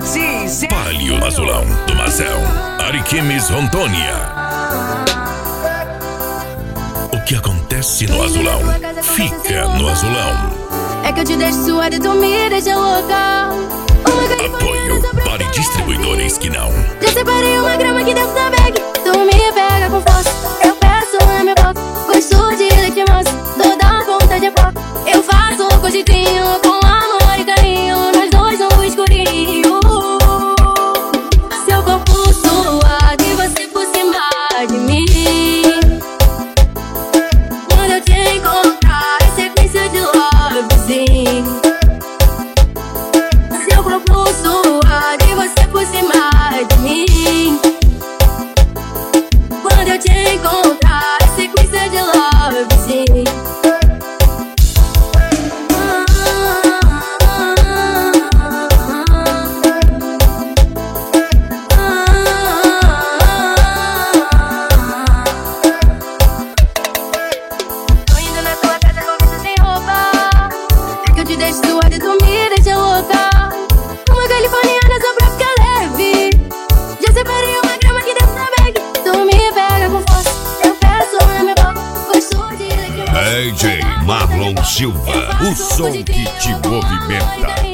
Palio Azulão do Mazel, Ariquemes, Rondônia. O que acontece no Azulão, fica no Azulão. É que eu te deixo suada e tu me deixa louca. Apoio Bari Distribuidores que não. Já separei uma grama aqui dentro da bag. Tu me pega com força, eu peço na minha boca. Gosto de leite manso, toda ponta de foca. Eu faço um cozitinho com amor e carinho, nós dois no escurinho. Seu corpo suado e você por cima de mim. Quando eu te encontrar, é sequência de lovezinho. Seu corpo suado e você por cima de mim. Quando eu te encontrar, é sequência de lovezinho. Deixa suada e tu me deixa louca. Uma californiana só pra ficar leve. Já separei uma grama aqui dentro da bag. Tu me pega com força, eu peço na minha boca. Gosto de leite manso. DJ Marlon Silva, o som que te movimenta.